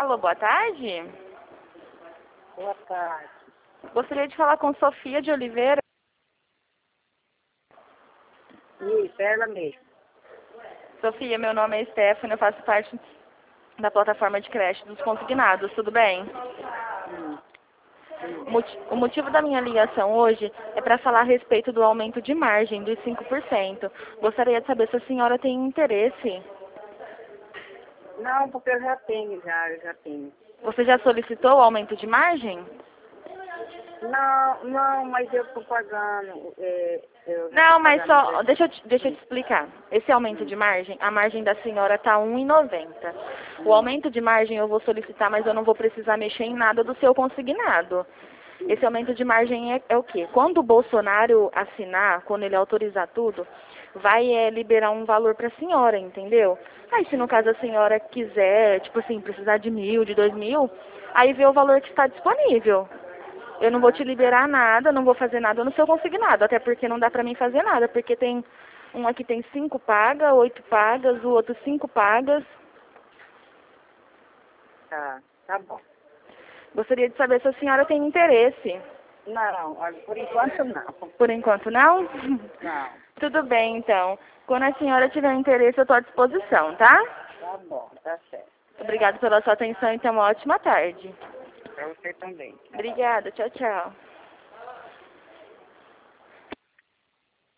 Alô, boa tarde. Boa tarde. Gostaria de falar com Sofia de Oliveira. Isso, ela mesmo. Sofia, meu nome é Stephanie, eu faço parte da plataforma de creche dos consignados, tudo bem? O motivo da minha ligação hoje é para falar a respeito do aumento de margem dos 5%. Gostaria de saber se a senhora tem interesse. Não, porque eu já tenho. Você já solicitou o aumento de margem? Não, mas eu estou pagando. Não, mas só, deixa eu te explicar. Esse aumento de margem, a margem da senhora está R$ 1,90. O aumento de margem eu vou solicitar, mas eu não vou precisar mexer em nada do seu consignado. Esse aumento de margem é o quê? Quando o Bolsonaro assinar, quando ele autorizar tudo, vai liberar um valor para a senhora, entendeu? Aí se no caso a senhora quiser, tipo assim, precisar de 1.000, de 2.000, aí vê o valor que está disponível. Eu não vou te liberar nada, não vou fazer nada no seu consignado, até porque não dá pra mim fazer nada, porque tem um aqui tem 5 pagas, 8 pagas, o outro 5 pagas. Tá bom. Gostaria de saber se a senhora tem interesse. Não, olha, por enquanto não. Por enquanto não? Não. Tudo bem, então. Quando a senhora tiver interesse, eu estou à disposição, tá? Tá bom, tá certo. Obrigada pela sua atenção e tenha uma ótima tarde. Pra você também. Obrigada, tchau, tchau.